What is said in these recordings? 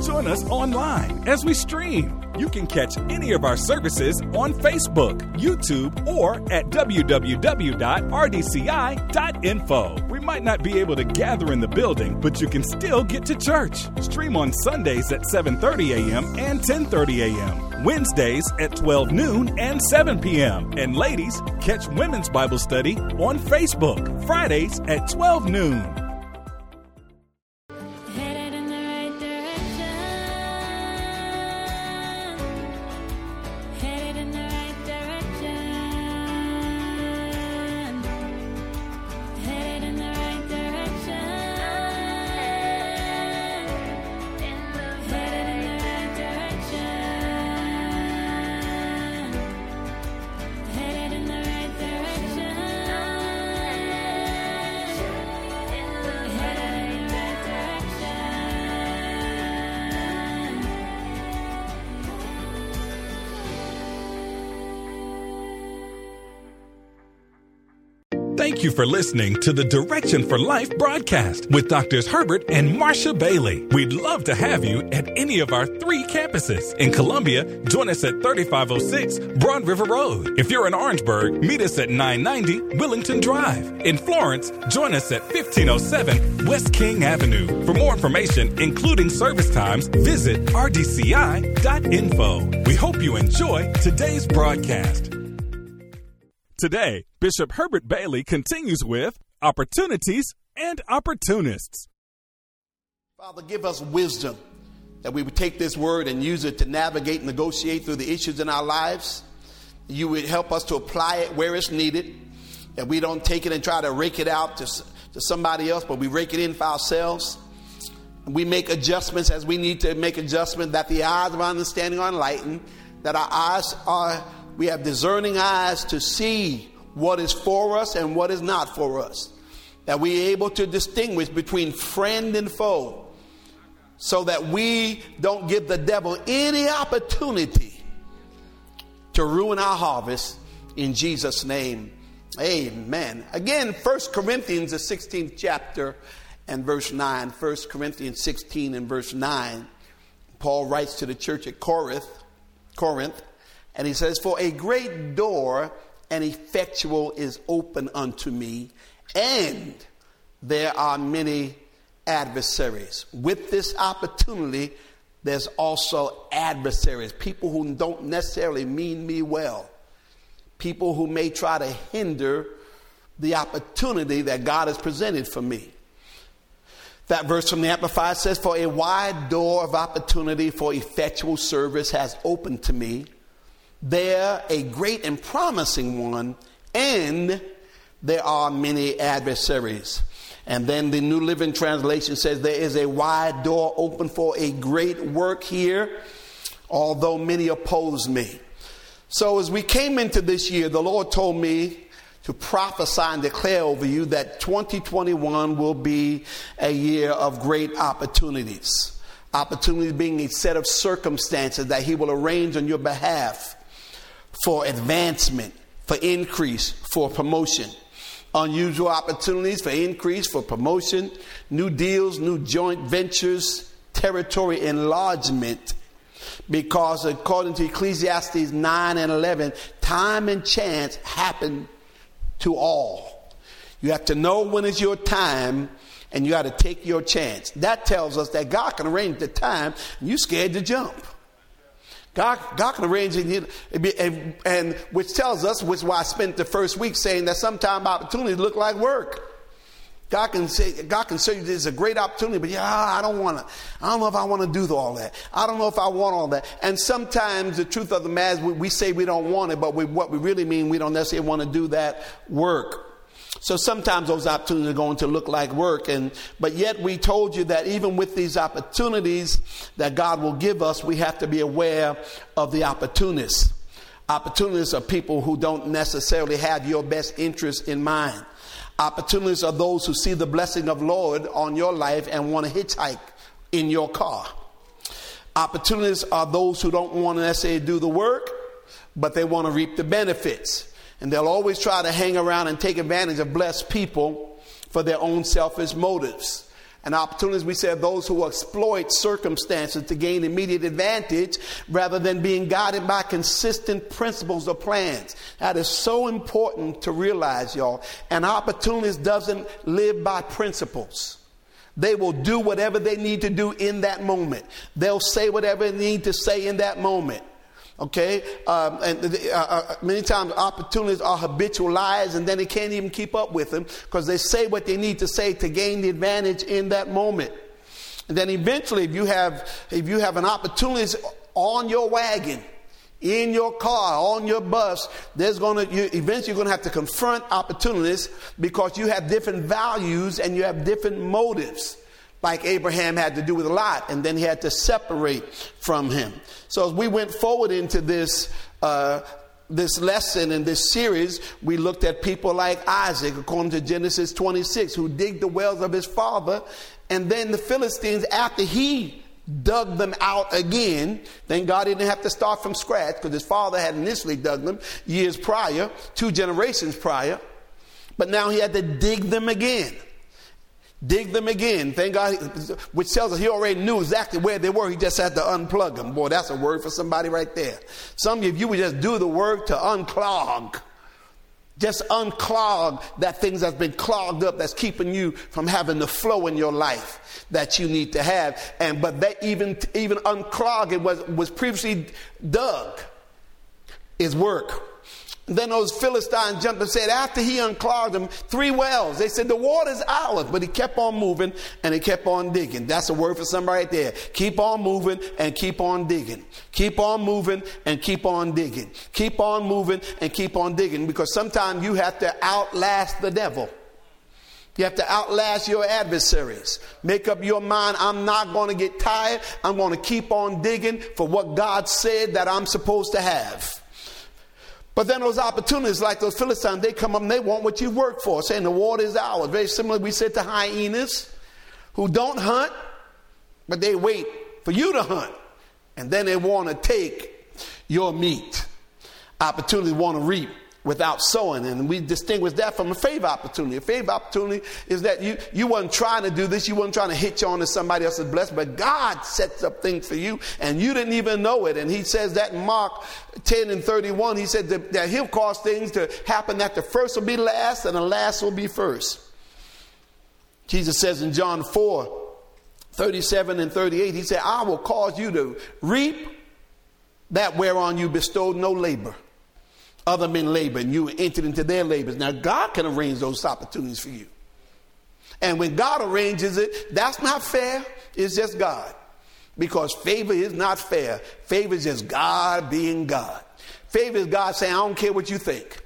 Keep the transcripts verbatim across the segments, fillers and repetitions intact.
Join us online as we stream. You can catch any of our services on Facebook, YouTube, or at w w w dot r d c i dot info. We might not be able to gather in the building, but you can still get to church. Stream on Sundays at seven thirty a.m. and ten thirty a.m., Wednesdays at twelve noon and seven p.m. And ladies, catch Women's Bible Study on Facebook, Fridays at twelve noon. Thank you for listening to the Direction for Life broadcast with Doctors Herbert and Marcia Bailey. We'd love to have you at any of our three campuses. In Columbia, join us at thirty-five oh six Broad River Road. If you're in Orangeburg, meet us at nine ninety Willington Drive. In Florence, join us at fifteen oh seven West King Avenue. For more information, including service times, visit r d c i dot info. We hope you enjoy today's broadcast. Today, Bishop Herbert Bailey continues with Opportunities and Opportunists. Father, give us wisdom that we would take this word and use it to navigate and negotiate through the issues in our lives. You would help us to apply it where it's needed, that we don't take it and try to rake it out to, to somebody else, but we rake it in for ourselves. We make adjustments as we need to make adjustments, that the eyes of our understanding are enlightened, that our eyes are we have discerning eyes to see what is for us and what is not for us. That we are able to distinguish between friend and foe, so that we don't give the devil any opportunity to ruin our harvest. In Jesus' name, amen. Again, First Corinthians, the sixteenth chapter and verse nine. First Corinthians sixteen and verse nine. Paul writes to the church at Corinth, Corinth. And he says, for a great door and effectual is open unto me, and there are many adversaries. With this opportunity, there's also adversaries, people who don't necessarily mean me well, people who may try to hinder the opportunity that God has presented for me. That verse from the Amplified says, for a wide door of opportunity for effectual service has opened to me. There a great and promising one, and there are many adversaries. And then the New Living Translation says there is a wide door open for a great work here, although many oppose me. So as we came into this year, the Lord told me to prophesy and declare over you that twenty twenty-one will be a year of great opportunities. Opportunities being a set of circumstances that he will arrange on your behalf for advancement, for increase, for promotion. Unusual opportunities for increase, for promotion, new deals, new joint ventures, territory enlargement. Because according to Ecclesiastes nine and eleven, time and chance happen to all. You have to know when is your time, and you got to take your chance. That tells us that God can arrange the time, and you're scared to jump. God, God can arrange it, and, and which tells us, which is why I spent the first week saying that sometimes opportunities look like work. God can say, God can say this is a great opportunity, but yeah, I don't want to. I don't know if I want to do all that. I don't know if I want all that. And sometimes the truth of the matter is we, we say we don't want it, but we, what we really mean, we don't necessarily want to do that work. So sometimes those opportunities are going to look like work. And but yet we told you that even with these opportunities that God will give us, we have to be aware of the opportunists. Opportunists are people who don't necessarily have your best interest in mind. Opportunists are those who see the blessing of Lord on your life and want to hitchhike in your car. Opportunists are those who don't want to necessarily do the work, but they want to reap the benefits. And they'll always try to hang around and take advantage of blessed people for their own selfish motives. And opportunities, we say, are those who exploit circumstances to gain immediate advantage rather than being guided by consistent principles or plans. That is so important to realize, y'all. An opportunist doesn't live by principles. They will do whatever they need to do in that moment. They'll say whatever they need to say in that moment. Okay, um, and uh, uh, many times opportunities are habitual liars, and then they can't even keep up with them because they say what they need to say to gain the advantage in that moment. And then eventually, if you have if you have an opportunity on your wagon, in your car, on your bus, there's going to you, eventually you're going to have to confront opportunities because you have different values and you have different motives. Like Abraham had to do with Lot, and then he had to separate from him. So as we went forward into this uh, this lesson in this series, we looked at people like Isaac, according to Genesis twenty-six, who digged the wells of his father, and then the Philistines, after he dug them out again. Thank God he didn't have to start from scratch because his father had initially dug them years prior, two generations prior, but now he had to dig them again. Dig them again. Thank God, which tells us he already knew exactly where they were. He just had to unplug them. Boy, that's a word for somebody right there. Some of you would just do the work to unclog. Just unclog that things that's been clogged up that's keeping you from having the flow in your life that you need to have. And but that even even unclogging was was previously dug is work. And then those Philistines jumped and said, after he unclogged them, three wells. They said, the water's ours. But he kept on moving and he kept on digging. That's a word for somebody right there. Keep on moving and keep on digging. Keep on moving and keep on digging. Keep on moving and keep on digging. Because sometimes you have to outlast the devil. You have to outlast your adversaries. Make up your mind, I'm not going to get tired. I'm going to keep on digging for what God said that I'm supposed to have. But then those opportunities, like those Philistines, they come up and they want what you work for, saying the water is ours. Very similar, we said to hyenas who don't hunt, but they wait for you to hunt. And then they want to take your meat. Opportunities want to reap without sowing. And we distinguish that from a favor opportunity. A favor opportunity is that you, you weren't trying to do this. You weren't trying to hitch on to somebody else's blessing. But God sets up things for you and you didn't even know it. And he says that in Mark ten and thirty-one, he said that, that he'll cause things to happen that the first will be last and the last will be first. Jesus says in John four, thirty-seven and thirty-eight, he said, I will cause you to reap that whereon you bestowed no labor. Other men labor and you entered into their labors. Now God can arrange those opportunities for you. And when God arranges it, that's not fair. It's just God. Because favor is not fair. Favor is just God being God. Favor is God saying, I don't care what you think.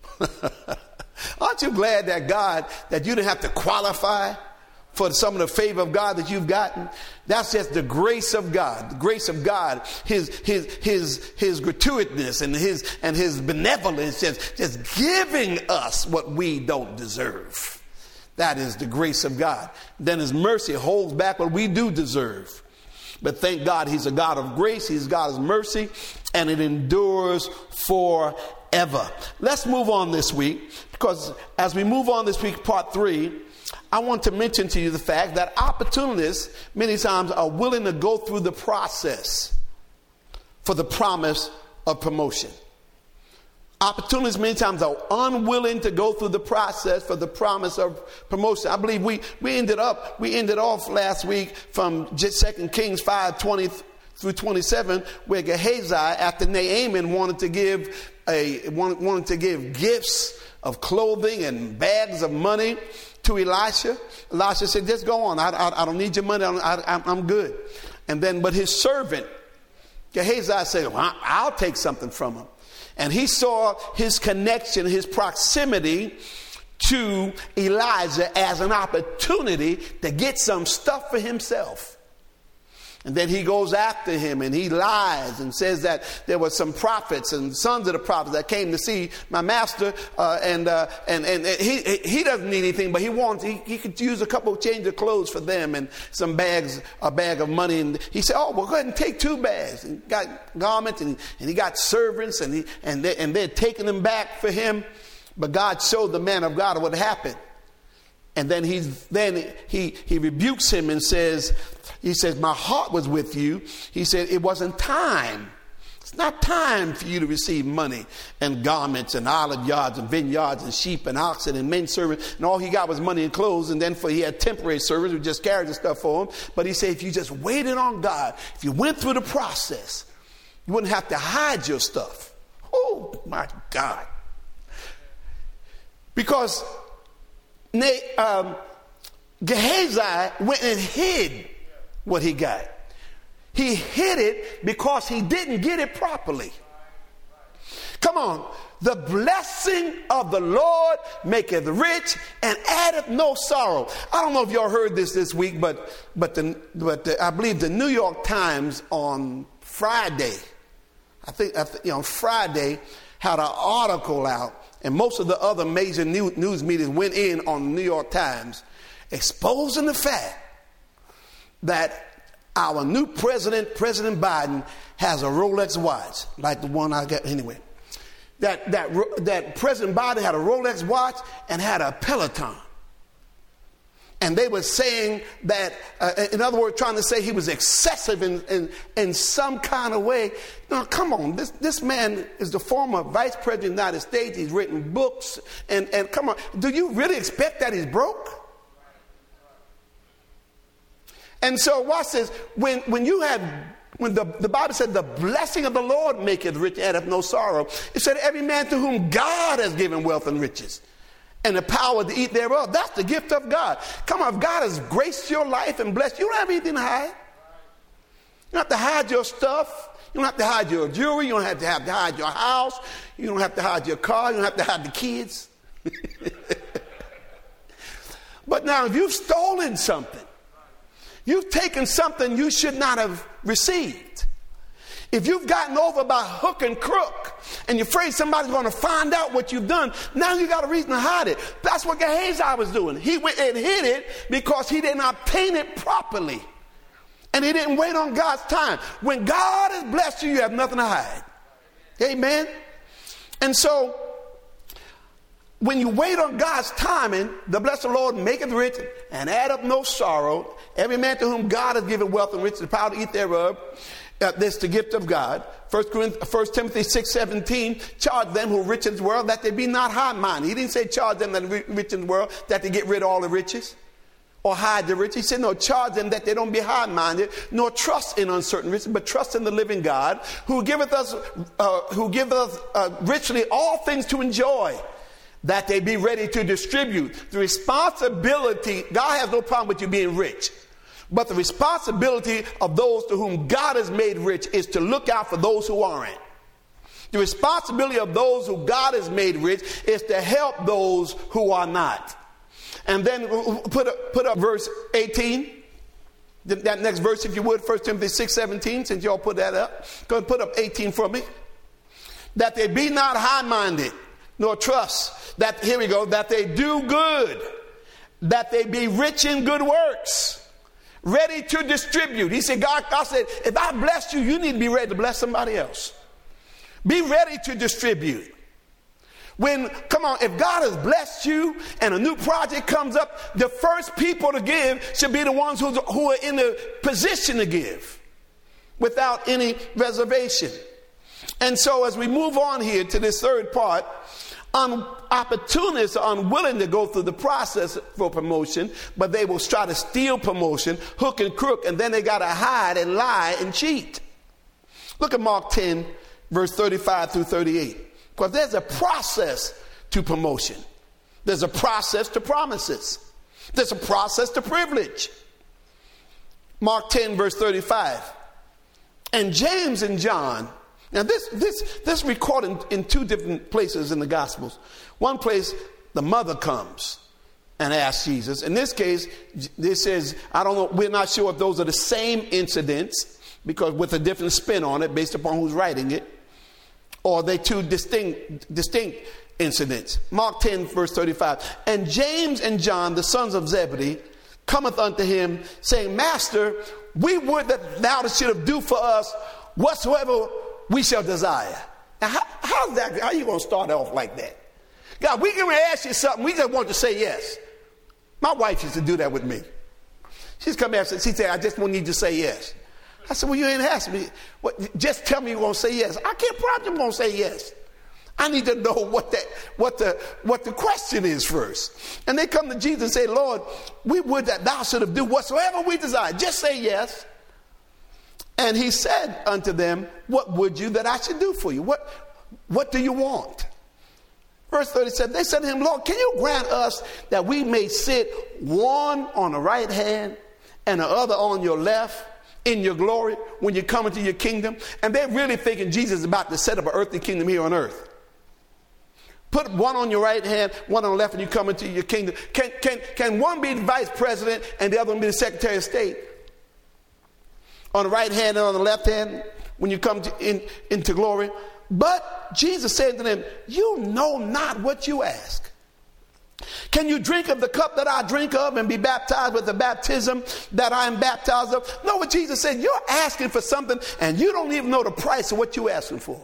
Aren't you glad that God, that you didn't have to qualify for some of the favor of God that you've gotten? That's just the grace of God. The grace of God, his his his his gratuitousness and his and his benevolence, just, just giving us what we don't deserve. That is the grace of God. Then his mercy holds back what we do deserve. But thank God he's a God of grace, he's God of mercy, and it endures forever. Let's move on this week, because as we move on this week, part three, I want to mention to you the fact that opportunists many times are willing to go through the process for the promise of promotion. Opportunists many times are unwilling to go through the process for the promise of promotion. I believe we, we ended up, we ended off last week from Second Kings five, twenty through twenty-seven, where Gehazi, after Naaman wanted to give a, wanted, wanted to give gifts of clothing and bags of money to Elisha. Elisha said, just go on. I, I, I don't need your money. I, I, I'm good. And then, but his servant, Gehazi, said, well, I'll take something from him. And he saw his connection, his proximity to Elijah as an opportunity to get some stuff for himself. And then he goes after him and he lies and says that there were some prophets and sons of the prophets that came to see my master, uh, and, uh, and and he he doesn't need anything, but he wants he, he could use a couple of change of clothes for them and some bags, a bag of money. And he said, "Oh, well, go ahead and take two bags." And he got garments and, and he got servants and he and they, and they're taking them back for him. But God showed the man of God what happened. And then he then he he rebukes him and says, he says, my heart was with you. He said, it wasn't time. It's not time for you to receive money and garments and olive yards and vineyards and sheep and oxen and men servants. And all he got was money and clothes. And then for he had temporary servants who just carried the stuff for him. But he said, if you just waited on God, if you went through the process, you wouldn't have to hide your stuff. Oh, my God. Because um, Gehazi went and hid what he got. He hid it because he didn't get it properly. Come on. The blessing of the Lord maketh rich and addeth no sorrow. I don't know if y'all heard this this week, but but the, but the, I believe the New York Times on Friday, I think, I think you know, Friday had an article out, and most of the other major new, news media went in on the New York Times, exposing the fact that our new president, President Biden, has a Rolex watch, like the one I got anyway. That that that President Biden had a Rolex watch and had a Peloton. And they were saying that, uh, in other words, trying to say he was excessive in, in, in some kind of way. Now, come on, this, this man is the former vice president of the United States. He's written books. And, and come on, do you really expect that he's broke? And so watch this. When, when you have, when the, the Bible said the blessing of the Lord maketh rich, addeth no sorrow. It said every man to whom God has given wealth and riches, and the power to eat thereof. That's the gift of God. Come on, if God has graced your life and blessed you, you don't have anything to hide. You don't have to hide your stuff. You don't have to hide your jewelry. You don't have to have to hide your house. You don't have to hide your car. You don't have to hide the kids. But now, if you've stolen something, you've taken something you should not have received. If you've gotten over by hook and crook and you're afraid somebody's going to find out what you've done, now you got a reason to hide it. That's what Gehazi was doing. He went and hid it because he did not paint it properly. And he didn't wait on God's time. When God has blessed you, you have nothing to hide. Amen. And so when you wait on God's timing, the blessed Lord maketh rich and add up no sorrow. Every man to whom God has given wealth and riches, the power to eat thereof. Uh, this the gift of God. First Timothy six seventeen, charge them who are rich in this world that they be not high-minded. He didn't say charge them that are rich in the world that they get rid of all the riches or hide the riches. He said no, charge them that they don't be high-minded, nor trust in uncertain riches, but trust in the living God who giveth us, uh, who giveth us uh, richly all things to enjoy, that they be ready to distribute. The responsibility, God has no problem with you being rich. But the responsibility of those to whom God has made rich is to look out for those who aren't. The responsibility of those who God has made rich is to help those who are not. And then put up, put up verse eighteen. That next verse, if you would, First Timothy six seventeen, since y'all put that up. Go and put up eighteen for me. That they be not high-minded, nor trust. That, here we go, that they do good. That they be rich in good works. Ready to distribute. He said, God, God said, if I bless you, you need to be ready to bless somebody else. Be ready to distribute. When, come on, if God has blessed you and a new project comes up, the first people to give should be the ones who, who are in the position to give without any reservation. And so as we move on here to this third part, Um, opportunists are unwilling to go through the process for promotion, but they will try to steal promotion, hook and crook, and then they got to hide and lie and cheat. Look at Mark ten, verse thirty-five through thirty-eight. Because there's a process to promotion. There's a process to promises. There's a process to privilege. Mark ten, verse thirty-five. And James and John. Now this this this recorded in, in two different places in the Gospels. One place, the mother comes and asks Jesus. In this case, this says, I don't know, we're not sure if those are the same incidents, because with a different spin on it based upon who's writing it, or they two distinct distinct incidents. Mark ten, verse thirty-five. And James and John, the sons of Zebedee, cometh unto him, saying, Master, we would that thou shouldst do for us whatsoever we shall desire. Now, how, how's that? How are you going to start off like that? God, we can ask you something. We just want to say yes. My wife used to do that with me. She's come back and she said, I just want you to say yes. I said, well, you ain't asked me. What, just tell me you're going to say yes. I can't promise you're going to say yes. I need to know what that, what the, what the question is first. And they come to Jesus and say, Lord, we would that thou should have do whatsoever we desire. Just say yes. And he said unto them, what would you that I should do for you? What, what do you want? Verse thirty-seven, they said to him, Lord, can you grant us that we may sit one on the right hand and the other on your left in your glory when you come into your kingdom? And they're really thinking Jesus is about to set up an earthly kingdom here on earth. Put one on your right hand, one on the left, and you come into your kingdom. Can, can, can one be the vice president and the other one be the secretary of state? On the right hand and on the left hand when you come to, in, into glory? But Jesus said to them, you know not what you ask. Can you drink of the cup that I drink of and be baptized with the baptism that I am baptized of? No, what Jesus said, you're asking for something and you don't even know the price of what you're asking for.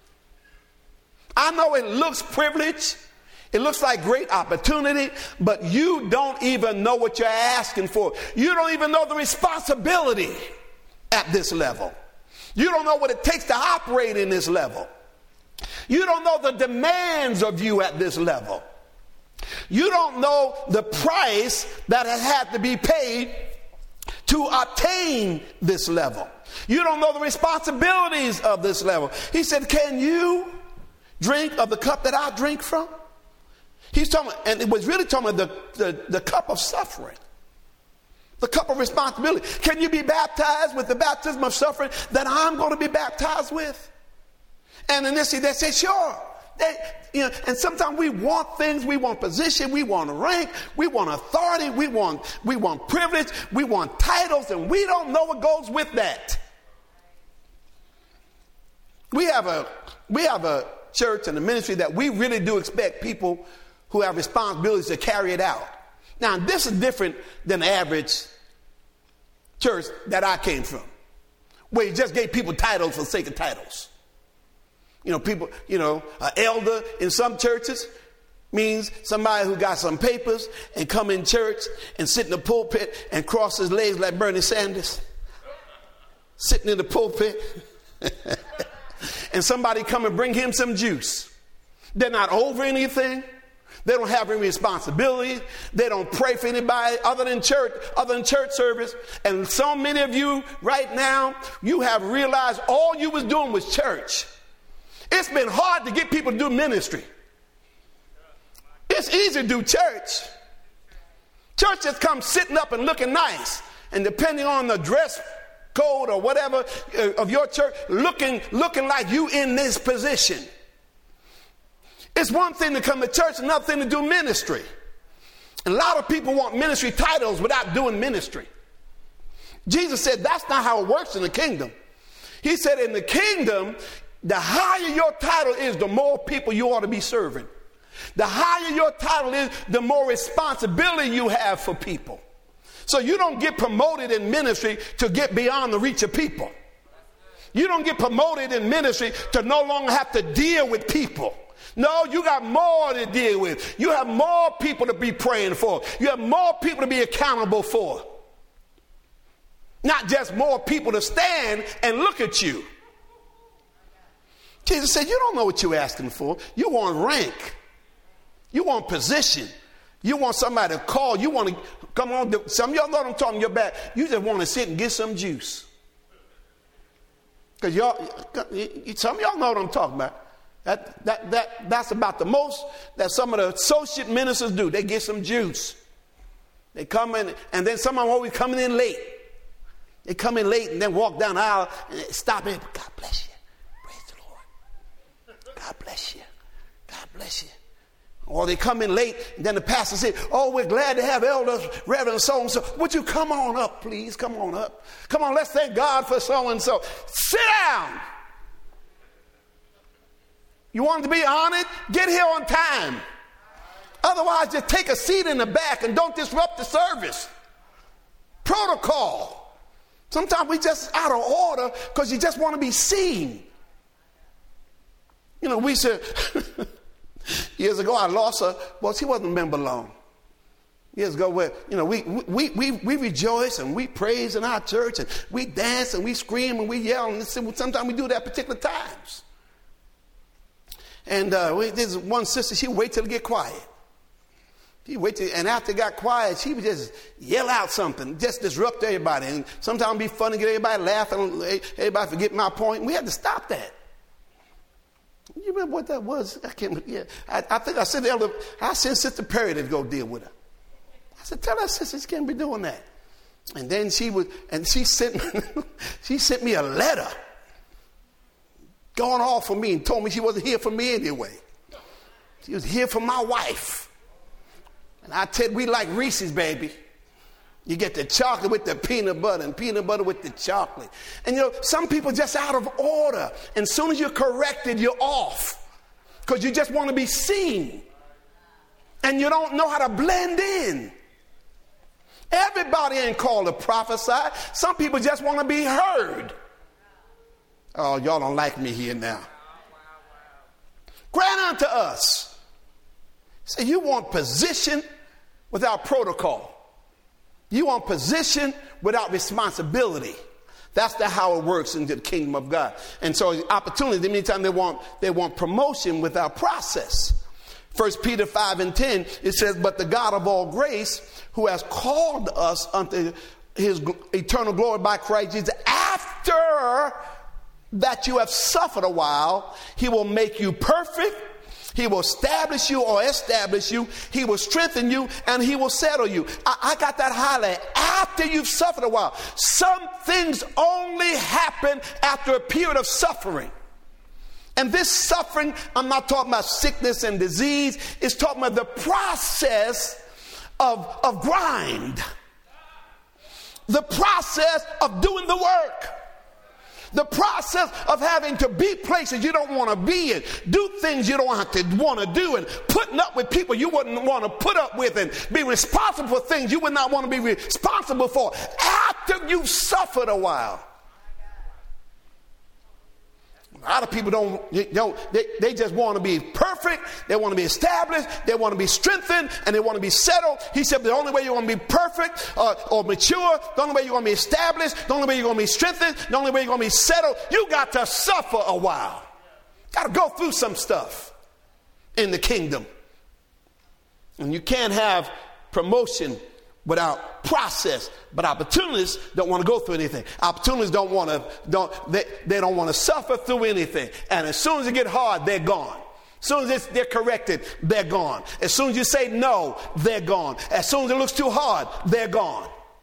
I know it looks privilege. It looks like great opportunity, but you don't even know what you're asking for. You don't even know the responsibility at this level. You don't know what it takes to operate in this level. You don't know the demands of you at this level. You don't know the price that has had to be paid to obtain this level. You don't know the responsibilities of this level. He said, can you drink of the cup that I drink from? He's talking, and it was really talking about the, the, the cup of suffering. The cup of responsibility. Can you be baptized with the baptism of suffering that I'm going to be baptized with? And in this, they say, sure. They, you know, and sometimes we want things. We want position. We want rank. We want authority. We want, we want privilege. We want titles. And we don't know what goes with that. We have a, we have a church and a ministry that we really do expect people who have responsibilities to carry it out. Now, this is different than the average church that I came from, where you just gave people titles for the sake of titles. You know, people, you know, an elder in some churches means somebody who got some papers and come in church and sit in the pulpit and cross his legs like Bernie Sanders, sitting in the pulpit, and somebody come and bring him some juice. They're not over anything. They don't have any responsibility. They don't pray for anybody other than church, other than church service. And so many of you right now, you have realized all you was doing was church. It's been hard to get people to do ministry. It's easy to do church. Church just comes sitting up and looking nice. And depending on the dress code or whatever of your church, looking, looking like you in this position. It's one thing to come to church, another thing to do ministry. And a lot of people want ministry titles without doing ministry. Jesus said that's not how it works in the kingdom. He said in the kingdom, the higher your title is, the more people you ought to be serving. The higher your title is, the more responsibility you have for people. So you don't get promoted in ministry to get beyond the reach of people. You don't get promoted in ministry to no longer have to deal with people. No, you got more to deal with. You have more people to be praying for. You have more people to be accountable for. Not just more people to stand and look at you. Jesus said, you don't know what you're asking for. You want rank. You want position. You want somebody to call. You want to come on. Some of y'all know what I'm talking about. You just want to sit and get some juice. Because y'all, some of y'all know what I'm talking about. That, that, that, that's about the most that some of the associate ministers do. They get some juice. They come in, and then some of them always coming in late. They come in late and then walk down the aisle and stop in. God bless you. Praise the Lord. God bless you. God bless you. Or they come in late and then the pastor said, oh, we're glad to have elders, Reverend so-and-so. Would you come on up, please? Come on up. Come on, let's thank God for so-and-so. Sit down. You want to be honored? Get here on time. Otherwise, just take a seat in the back and don't disrupt the service. Protocol. Sometimes we just out of order because you just want to be seen. You know, we said, years ago I lost her. Well, she wasn't a member long. Years ago, where, you know, we, we, we, we rejoice and we praise in our church and we dance and we scream and we yell. And sometimes we do that at particular times. And uh, we, there's one sister, she would wait till it get quiet. She would wait till, and after it got quiet, she would just yell out something, just disrupt everybody. And sometimes it'd be fun to get everybody laughing, everybody forget my point. And we had to stop that. You remember what that was? I can't. Yeah, I, I think I sent the elder, I sent Sister Perry to go deal with her. I said, tell her sister she can't be doing that. And then she would, and she sent, she sent me a letter going off for me and told me she wasn't here for me anyway. She was here for my wife. And I tell you, we like Reese's, baby. You get the chocolate with the peanut butter and peanut butter with the chocolate. And you know, some people just out of order. And as soon as you're corrected, you're off. Because you just want to be seen. And you don't know how to blend in. Everybody ain't called to prophesy. Some people just want to be heard. Oh, y'all don't like me here now. Grant unto us. So you want position without protocol. You want position without responsibility. That's the how it works in the kingdom of God. And so opportunity, many times they want, they want promotion without process. First Peter five and ten, it says, but the God of all grace, who has called us unto his eternal glory by Christ Jesus, after that you have suffered a while, he will make you perfect. He will establish you or establish you. He will strengthen you and he will settle you. I, I got that highlight. After you've suffered a while. Some things only happen after a period of suffering. And this suffering, I'm not talking about sickness and disease. It's talking about the process of, of grind. The process of doing the work. The process of having to be places you don't want to be in, do things you don't have to want to do, and putting up with people you wouldn't want to put up with, and be responsible for things you would not want to be responsible for after you've suffered a while. A lot of people don't, you know, they, they just want to be perfect. They want to be established. They want to be strengthened, and they want to be settled. He said the only way you're going to be perfect uh, or mature, the only way you're going to be established, the only way you're going to be strengthened, the only way you're going to be settled, you got to suffer a while. Got to go through some stuff in the kingdom. And you can't have promotion without process. But opportunists don't want to go through anything. Opportunists don't want to, don't, they, they don't want to suffer through anything. And as soon as it get hard, they're gone. As soon as they're corrected, they're gone. As soon as you say no, they're gone. As soon as it looks too hard, they're gone.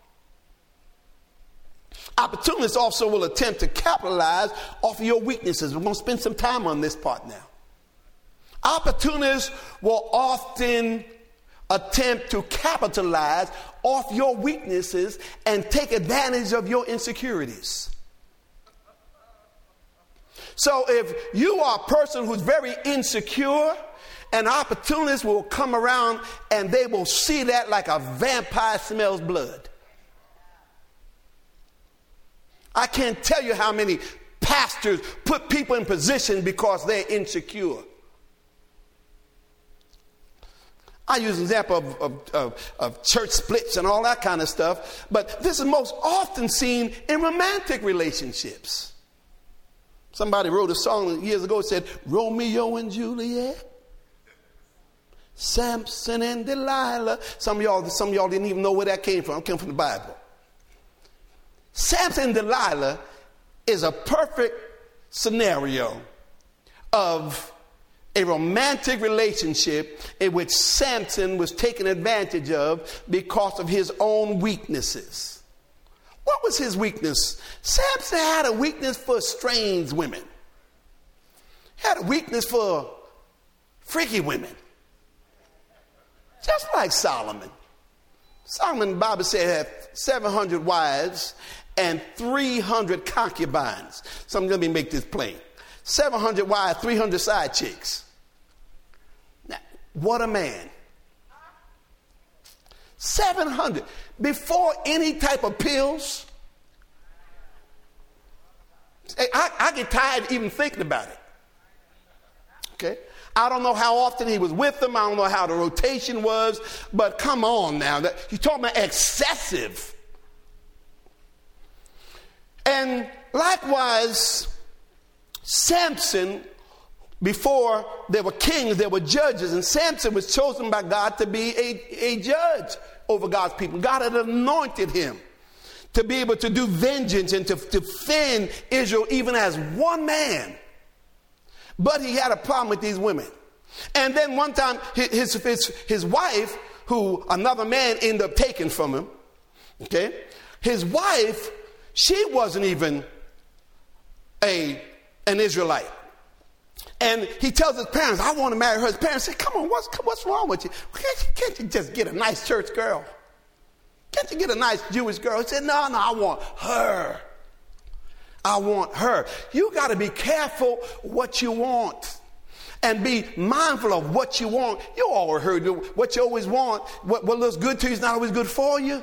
Opportunists also will attempt to capitalize off of your weaknesses. We're going to spend some time on this part now. Opportunists will often attempt to capitalize off your weaknesses and take advantage of your insecurities. So if you are a person who's very insecure, an opportunist will come around and they will see that like a vampire smells blood. I can't tell you how many pastors put people in position because they're insecure. I use an example of, of, of, of church splits and all that kind of stuff, but this is most often seen in romantic relationships. Somebody wrote a song years ago that said, Romeo and Juliet, Samson and Delilah. Some of y'all, some of y'all didn't even know where that came from. It came from the Bible. Samson and Delilah is a perfect scenario of a romantic relationship in which Samson was taken advantage of because of his own weaknesses. What was his weakness? Samson had a weakness for strange women. He had a weakness for freaky women. Just like Solomon. Solomon, the Bible said, had seven hundred wives and three hundred concubines. So let me make this plain. seven hundred wives, three hundred side chicks. Now, what a man. seven hundred. Before any type of pills. I, I get tired even thinking about it. Okay? I don't know how often he was with them. I don't know how the rotation was. But come on now. You're talking about excessive. And likewise, Samson, before there were kings, there were judges. And Samson was chosen by God to be a, a judge over God's people. God had anointed him to be able to do vengeance and to defend Israel even as one man. But he had a problem with these women. And then one time his, his, his wife, who another man ended up taking from him, okay, his wife, she wasn't even a, an Israelite. And he tells his parents, I want to marry her. His parents say, come on, what's, what's wrong with you? Can't, can't you just get a nice church girl? Can't you get a nice Jewish girl? He said, no, no, I want her. I want her. You got to be careful what you want and be mindful of what you want. You all heard what you always want. What, what looks good to you is not always good for you.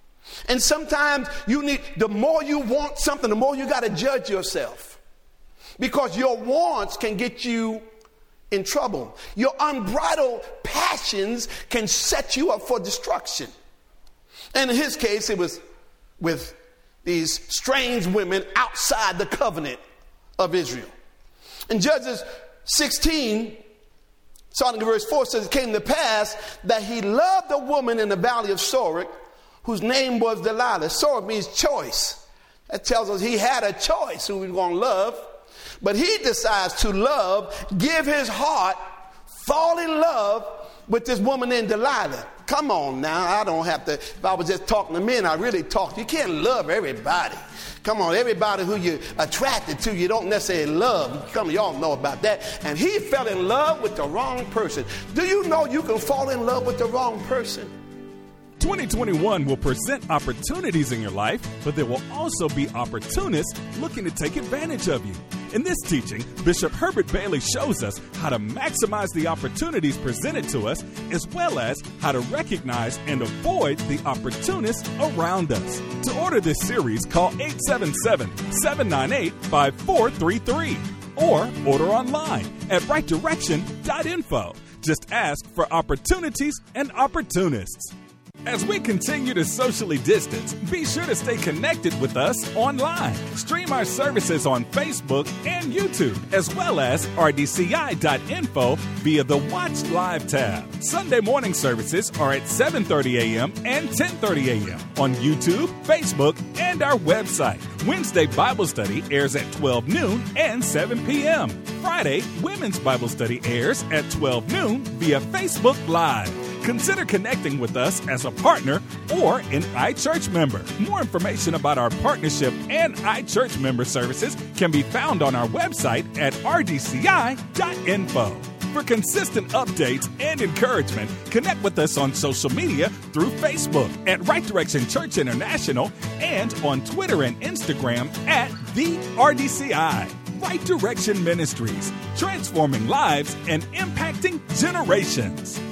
And sometimes you need, the more you want something, the more you got to judge yourself. Because your wants can get you in trouble. Your unbridled passions can set you up for destruction. And in his case, it was with these strange women outside the covenant of Israel. In Judges sixteen, starting in verse four, says, it came to pass that he loved a woman in the valley of Sorek, whose name was Delilah. Sorek means choice. That tells us he had a choice who he was going to love. But he decides to love, give his heart, fall in love with this woman named Delilah. Come on now, I don't have to, if I was just talking to men, I really talk. You can't love everybody. Come on, everybody who you're attracted to, you don't necessarily love. Come on, y'all know about that. And he fell in love with the wrong person. Do you know you can fall in love with the wrong person? twenty twenty-one will present opportunities in your life, but there will also be opportunists looking to take advantage of you. In this teaching, Bishop Herbert Bailey shows us how to maximize the opportunities presented to us, as well as how to recognize and avoid the opportunists around us. To order this series, call eight seven seven, seven nine eight, five four three three or order online at right direction dot info. Just ask for opportunities and opportunists. As we continue to socially distance, be sure to stay connected with us online. Stream our services on Facebook and YouTube, as well as R D C I dot info via the Watch Live tab. Sunday morning services are at seven thirty a.m. and ten thirty a.m. on YouTube, Facebook, and our website. Wednesday Bible Study airs at twelve noon and seven p.m. Friday, Women's Bible Study airs at twelve noon via Facebook Live. Consider connecting with us as a partner or an iChurch member. More information about our partnership and iChurch member services can be found on our website at R D C I dot info. For consistent updates and encouragement, connect with us on social media through Facebook at Right Direction Church International and on Twitter and Instagram at the R D C I. Right Direction Ministries, transforming lives and impacting generations.